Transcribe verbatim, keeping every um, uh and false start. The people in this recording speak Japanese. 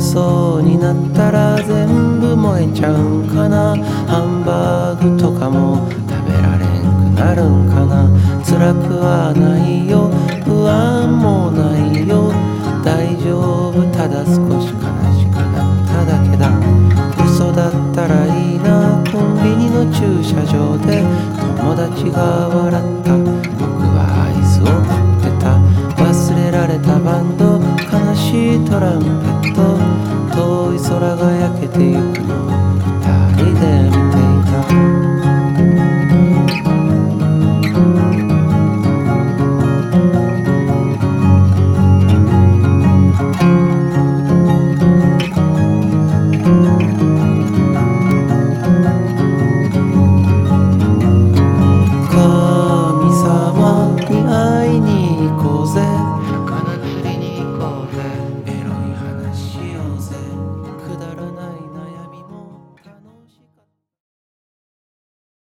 嘘になったら全部燃えちゃうんかな。ハンバーグとかも食べられんくなるんかな。辛くはないよ、不安もないよ、大丈夫、ただ少し悲しくなっただけだ。嘘だったらいいな、コンビニの駐車場で友達が笑った。僕はアイスを食ってた。忘れられたバンド、悲しいトランペット、遠い空が焼けてゆくの